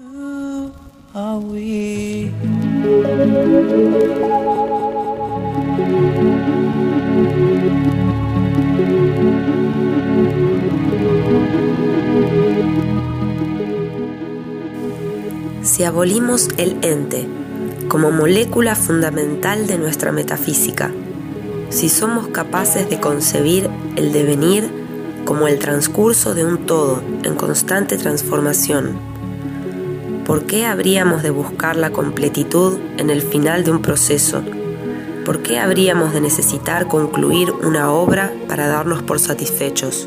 Who are we? Si abolimos el ente como molécula fundamental de nuestra metafísica, si somos capaces de concebir el devenir como el transcurso de un todo en constante transformación, ¿por qué habríamos de buscar la completitud en el final de un proceso? ¿Por qué habríamos de necesitar concluir una obra para darnos por satisfechos?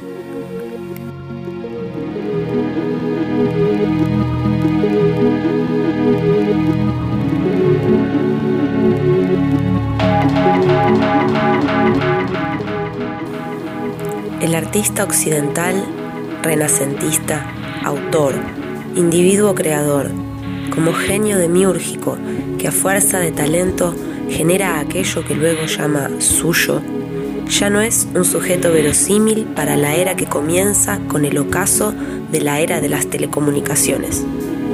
El artista occidental, renacentista, autor, individuo creador, como genio demiúrgico que a fuerza de talento genera aquello que luego llama suyo, ya no es un sujeto verosímil para la era que comienza con el ocaso de la era de las telecomunicaciones.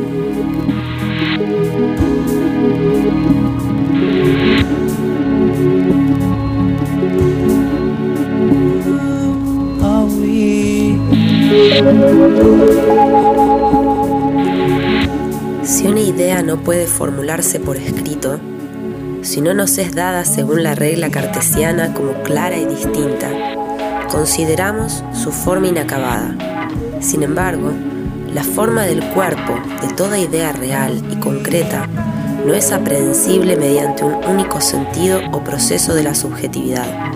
Si una idea no puede formularse por escrito, si no nos es dada según la regla cartesiana como clara y distinta, consideramos su forma inacabada. Sin embargo, la forma del cuerpo de toda idea real y concreta no es aprehensible mediante un único sentido o proceso de la subjetividad.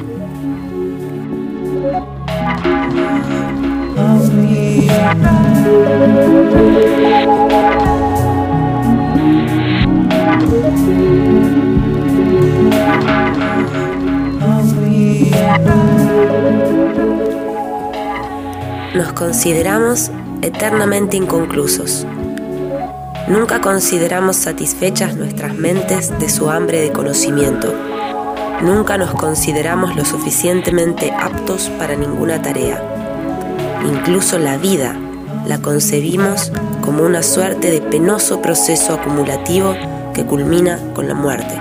Nos consideramos eternamente inconclusos. Nunca consideramos satisfechas nuestras mentes de su hambre de conocimiento. Nunca nos consideramos lo suficientemente aptos para ninguna tarea. Incluso la vida la concebimos como una suerte de penoso proceso acumulativo que culmina con la muerte.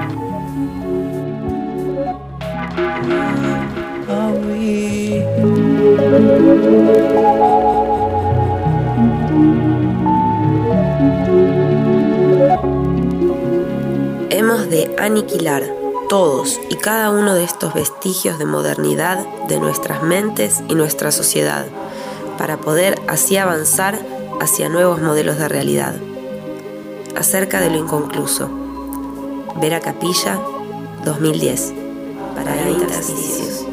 Hemos de aniquilar todos y cada uno de estos vestigios de modernidad de nuestras mentes y nuestra sociedad, para poder así avanzar hacia nuevos modelos de realidad. Acerca de lo inconcluso. Vera Capilla, 2010. Para intersticios.